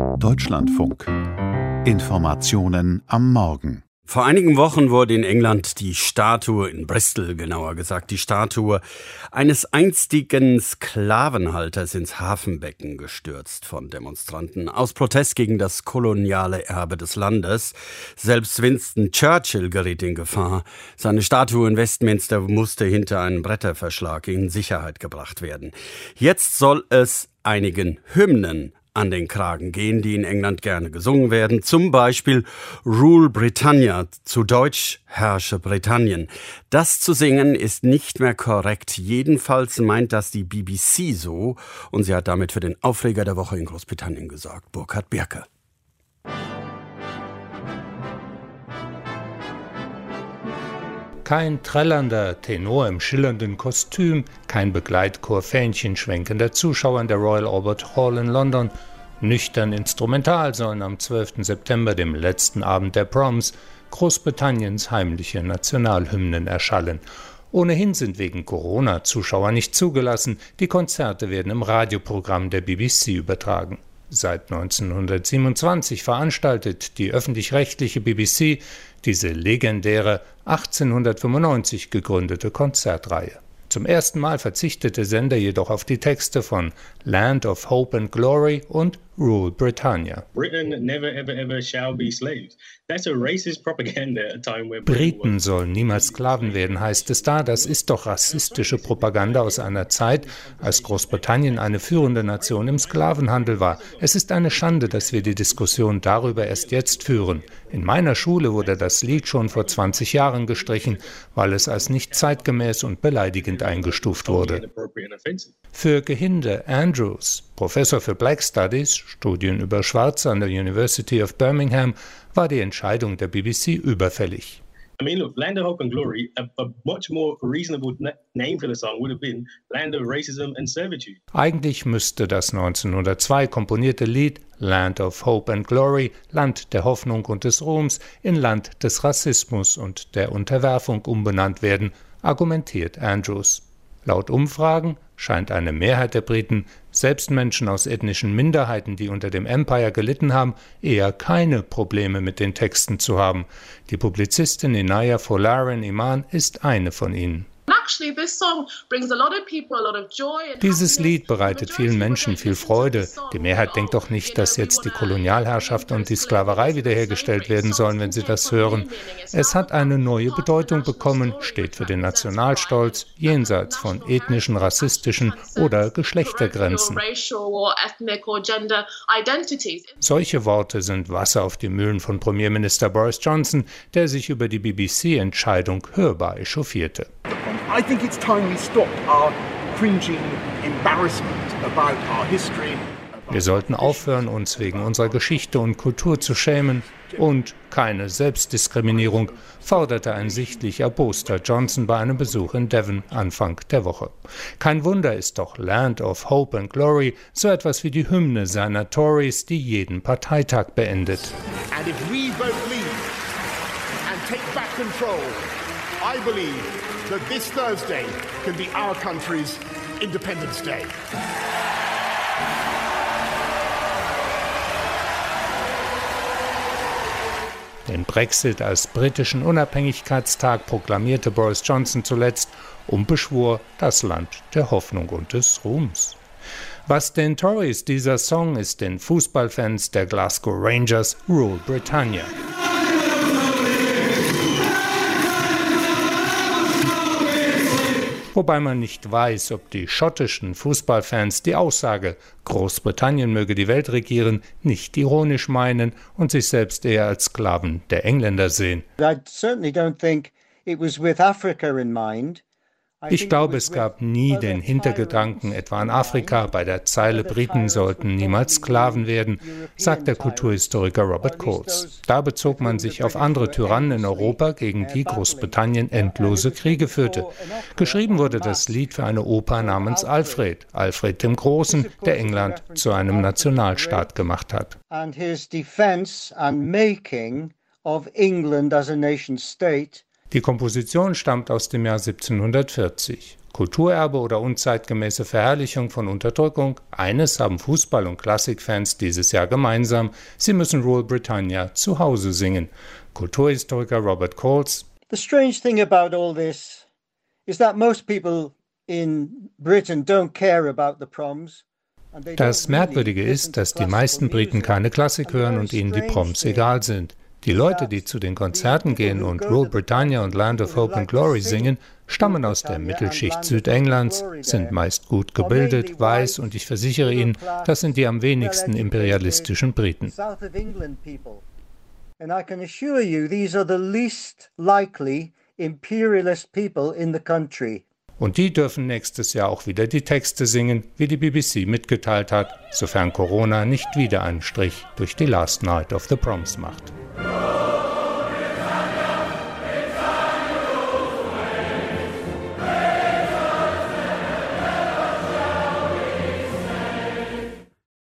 Deutschlandfunk. Informationen am Morgen. Vor einigen Wochen wurde in England die Statue, in Bristol genauer gesagt, die Statue eines einstigen Sklavenhalters ins Hafenbecken gestürzt von Demonstranten aus Protest gegen das koloniale Erbe des Landes. Selbst Winston Churchill geriet in Gefahr. Seine Statue in Westminster musste hinter einem Bretterverschlag in Sicherheit gebracht werden. Jetzt soll es einigen Hymnen an den Kragen gehen, die in England gerne gesungen werden. Zum Beispiel Rule Britannia, zu Deutsch Herrsche Britannien. Das zu singen ist nicht mehr korrekt. Jedenfalls meint das die BBC so. Und sie hat damit für den Aufreger der Woche in Großbritannien gesorgt. Burkhard Birke. Kein trällernder Tenor im schillernden Kostüm, kein Begleitchor fähnchenschwenkender Zuschauer in der Royal Albert Hall in London. Nüchtern instrumental sollen am 12. September, dem letzten Abend der Proms, Großbritanniens heimliche Nationalhymnen erschallen. Ohnehin sind wegen Corona Zuschauer nicht zugelassen. Die Konzerte werden im Radioprogramm der BBC übertragen. Seit 1927 veranstaltet die öffentlich-rechtliche BBC diese legendäre 1895 gegründete Konzertreihe. Zum ersten Mal verzichtet der Sender jedoch auf die Texte von Land of Hope and Glory und Rule Britannia. Briten sollen niemals Sklaven werden, heißt es da. Das ist doch rassistische Propaganda aus einer Zeit, als Großbritannien eine führende Nation im Sklavenhandel war. Es ist eine Schande, dass wir die Diskussion darüber erst jetzt führen. In meiner Schule wurde das Lied schon vor 20 Jahren gestrichen, weil es als nicht zeitgemäß und beleidigend eingestuft wurde. Für Gehinde Andrews, Professor für Black Studies, Studien über Schwarze an der University of Birmingham, war die Entscheidung der BBC überfällig. Land of Hope and Glory, a much more reasonable name for the song would have been Land of Racism and Servitude. Eigentlich müsste das 1902 komponierte Lied Land of Hope and Glory, Land der Hoffnung und des Ruhms, in Land des Rassismus und der Unterwerfung umbenannt werden, argumentiert Andrews. Laut Umfragen scheint eine Mehrheit der Briten, selbst Menschen aus ethnischen Minderheiten, die unter dem Empire gelitten haben, eher keine Probleme mit den Texten zu haben. Die Publizistin Inaya Folarin Iman ist eine von ihnen. Dieses Lied bereitet vielen Menschen viel Freude. Die Mehrheit denkt doch nicht, dass jetzt die Kolonialherrschaft und die Sklaverei wiederhergestellt werden sollen, wenn sie das hören. Es hat eine neue Bedeutung bekommen, steht für den Nationalstolz, jenseits von ethnischen, rassistischen oder Geschlechtergrenzen. Solche Worte sind Wasser auf die Mühlen von Premierminister Boris Johnson, der sich über die BBC-Entscheidung hörbar echauffierte. I think it's time we stopped our cringing embarrassment about our history. Wir sollten aufhören, uns wegen unserer Geschichte und Kultur zu schämen und keine Selbstdiskriminierung, forderte ein sichtlich erboster Johnson bei einem Besuch in Devon Anfang der Woche. Kein Wunder ist doch Land of Hope and Glory so etwas wie die Hymne seiner Tories, die jeden Parteitag beendet. And if we both leave and take back control, I believe that this Thursday can be our country's Independence Day. Den Brexit als britischen Unabhängigkeitstag proklamierte Boris Johnson zuletzt und beschwor das Land der Hoffnung und des Ruhms. Was den Tories dieser Song ist, den Fußballfans der Glasgow Rangers Rule Britannia. Wobei man nicht weiß, ob die schottischen Fußballfans die Aussage Großbritannien möge die Welt regieren nicht ironisch meinen und sich selbst eher als Sklaven der Engländer sehen. I certainly don't think it was with Africa in mind. Ich glaube, es gab nie den Hintergedanken, etwa an Afrika, bei der Zeile Briten sollten niemals Sklaven werden, sagt der Kulturhistoriker Robert Coles. Da bezog man sich auf andere Tyrannen in Europa, gegen die Großbritannien endlose Kriege führte. Geschrieben wurde das Lied für eine Oper namens Alfred, Alfred dem Großen, der England zu einem Nationalstaat gemacht hat. And his defense and making of England as a nation state. Die Komposition stammt aus dem Jahr 1740. Kulturerbe oder unzeitgemäße Verherrlichung von Unterdrückung? Eines haben Fußball- und Klassikfans dieses Jahr gemeinsam: Sie müssen Rule Britannia zu Hause singen. Kulturhistoriker Robert Coles: The strange thing about all this is that most people in Britain don't care about the Proms. Das Merkwürdige ist, dass die meisten Briten keine Klassik hören und ihnen die Proms egal sind. Die Leute, die zu den Konzerten gehen und Rule Britannia und Land of Hope and Glory singen, stammen aus der Mittelschicht Südenglands, sind meist gut gebildet, weiß, und ich versichere Ihnen, das sind die am wenigsten imperialistischen Briten. And I can assure you, these are the least likely imperialist people in the country. Und die dürfen nächstes Jahr auch wieder die Texte singen, wie die BBC mitgeteilt hat, sofern Corona nicht wieder einen Strich durch die Last Night of the Proms macht.